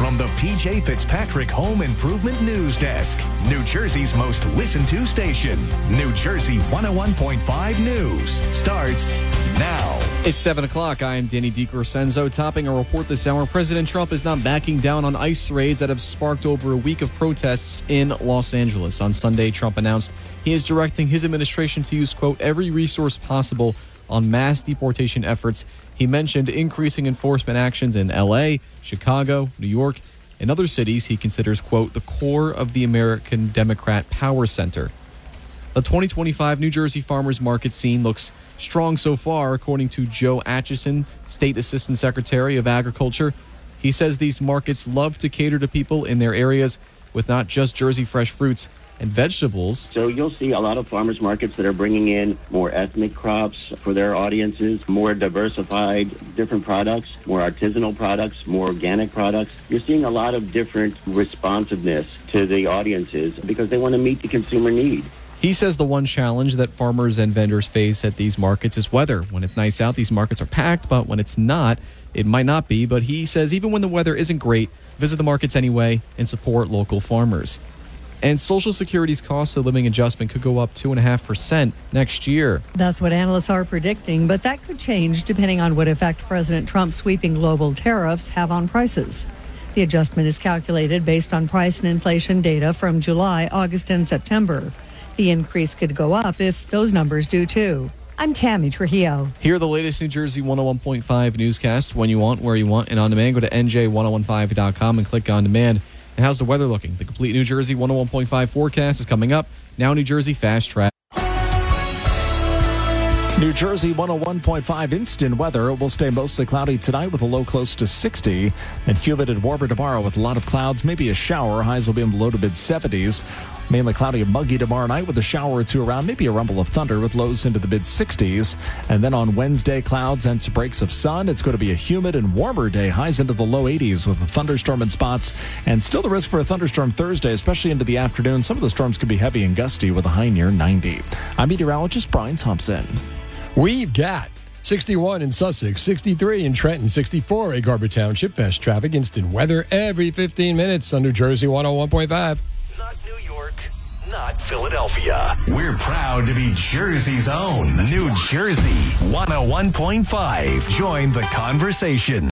from the PJ Fitzpatrick Home Improvement News Desk, New Jersey's most listened to station. New Jersey 101.5 News starts now. It's 7 o'clock. I'm Danny DiCrescenzo. Topping a report this hour, President Trump is not backing down on ICE raids that have sparked over a week of protests in Los Angeles. On Sunday, Trump announced he is directing his administration to use, quote, every resource possible on mass deportation efforts. He mentioned increasing enforcement actions in L.A., Chicago, New York, and other cities he considers, quote, the core of the American Democrat power center. The 2025 New Jersey farmers market scene looks strong so far, according to Joe Atchison, State Assistant Secretary of Agriculture. He says these markets love to cater to people in their areas with not just Jersey fresh fruits and vegetables. So you'll see a lot of farmers markets that are bringing in more ethnic crops for their audiences, more diversified, different products, more artisanal products, more organic products. You're seeing a lot of different responsiveness to the audiences because they want to meet the consumer need. He says the one challenge that farmers and vendors face at these markets is weather. When it's nice out, these markets are packed, but when it's not, it might not be. But he says even when the weather isn't great, visit the markets anyway and support local farmers. And Social Security's cost of living adjustment could go up 2.5% next year. That's what analysts are predicting, but that could change depending on what effect President Trump's sweeping global tariffs have on prices. The adjustment is calculated based on price and inflation data from July, August, and September. The increase could go up if those numbers do too. I'm Tammy Trujillo. Hear the latest New Jersey 101.5 newscast when you want, where you want, and on demand. Go to NJ1015.com and click on demand. And how's the weather looking? The complete New Jersey 101.5 forecast is coming up. Now New Jersey Fast Track. New Jersey 101.5 instant weather. It will stay mostly cloudy tonight with a low close to 60 and humid and warmer tomorrow with a lot of clouds, maybe a shower. Highs will be in the low to mid 70s. Mainly cloudy and muggy tomorrow night with a shower or two around, maybe a rumble of thunder with lows into the mid 60s. And then on Wednesday, clouds and some breaks of sun. It's going to be a humid and warmer day. Highs into the low 80s with a thunderstorm in spots and still the risk for a thunderstorm Thursday, especially into the afternoon. Some of the storms could be heavy and gusty with a high near 90. I'm meteorologist Brian Thompson. We've got 61 in Sussex, 63 in Trenton, 64 at Garber Township. Fast traffic, instant weather every 15 minutes on New Jersey 101.5. Not New York, not Philadelphia. We're proud to be Jersey's own New Jersey 101.5. Join the conversation.